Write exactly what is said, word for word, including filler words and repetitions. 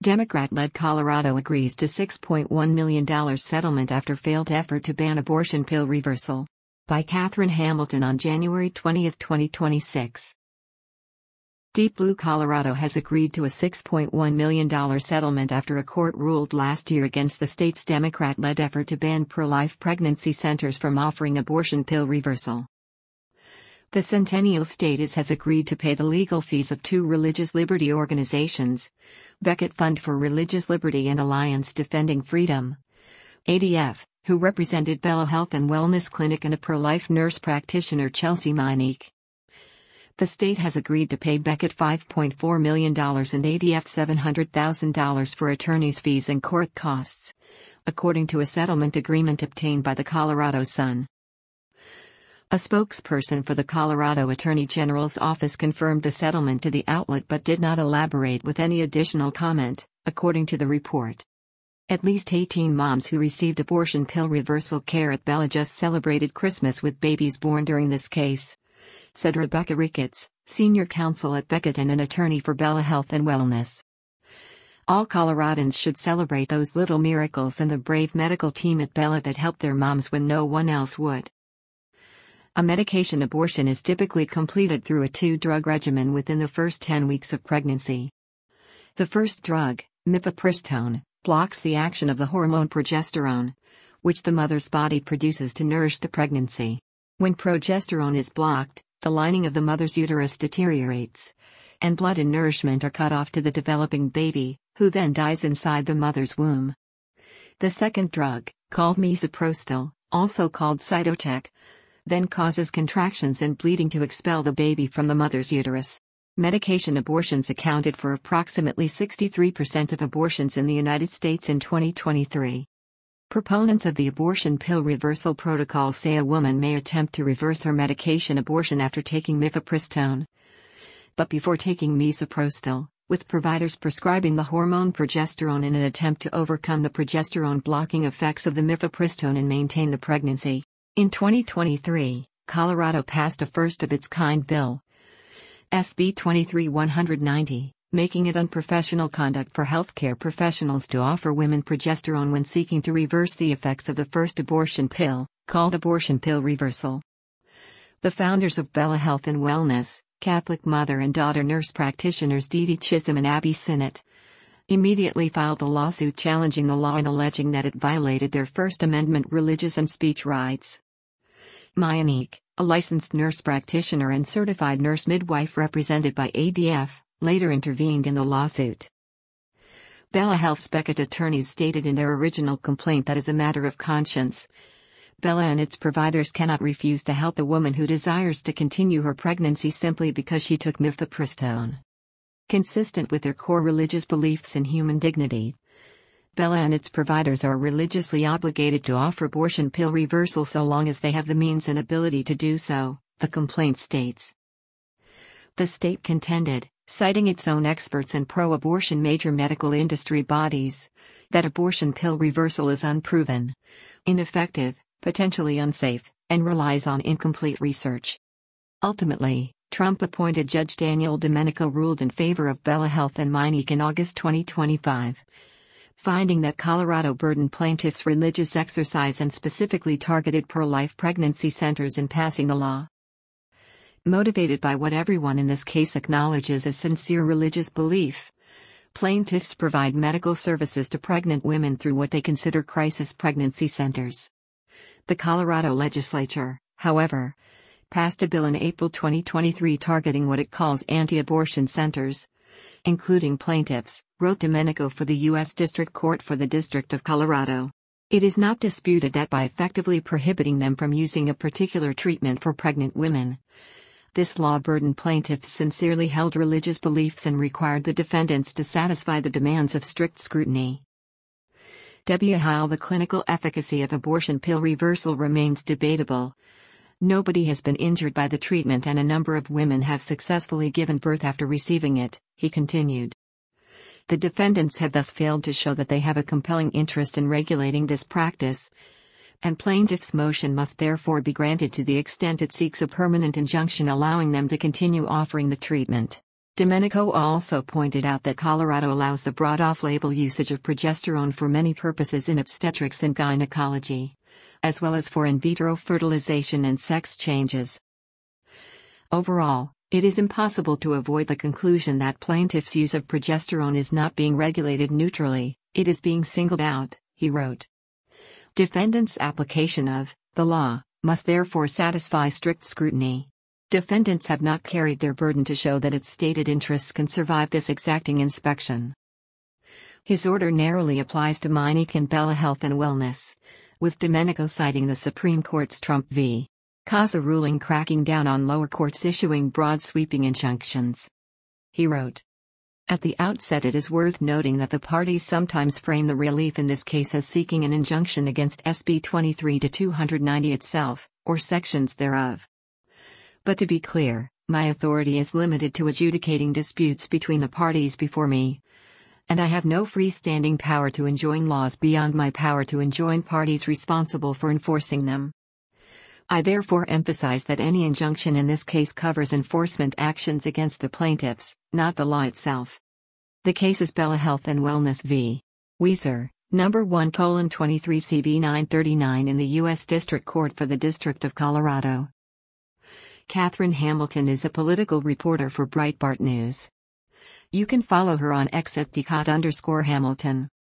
Democrat-led Colorado agrees to six point one million dollars settlement after failed effort to ban abortion pill reversal. By Catherine Hamilton on January twentieth, twenty twenty-six. Deep Blue Colorado has agreed to a six point one million dollars settlement after a court ruled last year against the state's Democrat-led effort to ban pro-life pregnancy centers from offering abortion pill reversal. The Centennial State has agreed to pay the legal fees of two religious liberty organizations, Becket Fund for Religious Liberty and Alliance Defending Freedom, A D F, who represented Bella Health and Wellness Clinic and a pro-life nurse practitioner Chelsea Meineke. The state has agreed to pay Becket five point four million dollars and A D F seven hundred thousand dollars for attorney's fees and court costs, according to a settlement agreement obtained by the Colorado Sun. A spokesperson for the Colorado Attorney General's office confirmed the settlement to the outlet but did not elaborate with any additional comment, according to the report. At least eighteen moms who received abortion pill reversal care at Bella just celebrated Christmas with babies born during this case, said Rebecca Ricketts, senior counsel at Becket and an attorney for Bella Health and Wellness. All Coloradans should celebrate those little miracles and the brave medical team at Bella that helped their moms when no one else would. A medication abortion is typically completed through a two-drug regimen within the first ten weeks of pregnancy. The first drug, mifepristone, blocks the action of the hormone progesterone, which the mother's body produces to nourish the pregnancy. When progesterone is blocked, the lining of the mother's uterus deteriorates, and blood and nourishment are cut off to the developing baby, who then dies inside the mother's womb. The second drug, called misoprostol, also called Cytotec, then causes contractions and bleeding to expel the baby from the mother's uterus. Medication abortions accounted for approximately sixty-three percent of abortions in the United States in twenty twenty-three. Proponents of the abortion pill reversal protocol say a woman may attempt to reverse her medication abortion after taking mifepristone, but before taking misoprostol, with providers prescribing the hormone progesterone in an attempt to overcome the progesterone-blocking effects of the mifepristone and maintain the pregnancy. In twenty twenty-three, Colorado passed a first-of-its-kind bill, S B twenty-three one ninety, making it unprofessional conduct for healthcare professionals to offer women progesterone when seeking to reverse the effects of the first abortion pill, called abortion pill reversal. The founders of Bella Health and Wellness, Catholic mother and daughter nurse practitioners Dee Dee Chisholm and Abby Sinnott, immediately filed a lawsuit challenging the law and alleging that it violated their First Amendment religious and speech rights. Meineke, a licensed nurse practitioner and certified nurse midwife represented by A D F, later intervened in the lawsuit. Bella Health's Becket attorneys stated in their original complaint that as a matter of conscience, Bella and its providers cannot refuse to help a woman who desires to continue her pregnancy simply because she took mifepristone. Consistent with their core religious beliefs in human dignity, Bella and its providers are religiously obligated to offer abortion pill reversal so long as they have the means and ability to do so, the complaint states. The state contended, citing its own experts and pro-abortion major medical industry bodies, that abortion pill reversal is unproven, ineffective, potentially unsafe, and relies on incomplete research. Ultimately, Trump-appointed Judge Daniel Domenico ruled in favor of Bella Health and Meineke in August twenty twenty-five, finding that Colorado burdened plaintiffs' religious exercise and specifically targeted pro-life pregnancy centers in passing the law. Motivated by what everyone in this case acknowledges as sincere religious belief, plaintiffs provide medical services to pregnant women through what they consider crisis pregnancy centers. The Colorado legislature, however, passed a bill in April twenty twenty-three targeting what it calls anti-abortion centers, including plaintiffs, wrote Domenico for the U S District Court for the District of Colorado. It is not disputed that by effectively prohibiting them from using a particular treatment for pregnant women, this law burdened plaintiffs' sincerely held religious beliefs and required the defendants to satisfy the demands of strict scrutiny. While the clinical efficacy of abortion pill reversal remains debatable, nobody has been injured by the treatment and a number of women have successfully given birth after receiving it, he continued. The defendants have thus failed to show that they have a compelling interest in regulating this practice, and plaintiffs' motion must therefore be granted to the extent it seeks a permanent injunction allowing them to continue offering the treatment. Domenico also pointed out that Colorado allows the broad off-label usage of progesterone for many purposes in obstetrics and gynecology, as well as for in vitro fertilization and sex changes. Overall, it is impossible to avoid the conclusion that plaintiffs' use of progesterone is not being regulated neutrally, it is being singled out, he wrote. Defendants' application of the law must therefore satisfy strict scrutiny. Defendants have not carried their burden to show that its stated interests can survive this exacting inspection. His order narrowly applies to Meineke and Bella Health and Wellness, with Domenico citing the Supreme Court's Trump v. Casa ruling cracking down on lower courts issuing broad sweeping injunctions. He wrote, "At the outset it is worth noting that the parties sometimes frame the relief in this case as seeking an injunction against S B twenty-three to two ninety itself, or sections thereof. But to be clear, my authority is limited to adjudicating disputes between the parties before me, and I have no freestanding power to enjoin laws beyond my power to enjoin parties responsible for enforcing them. I therefore emphasize that any injunction in this case covers enforcement actions against the plaintiffs, not the law itself." The case is Bella Health and Wellness v. Weiser, number one colon twenty-three C B nine thirty-nine in the U S District Court for the District of Colorado. Catherine Hamilton is a political reporter for Breitbart News. You can follow her on X at the cot underscore Hamilton.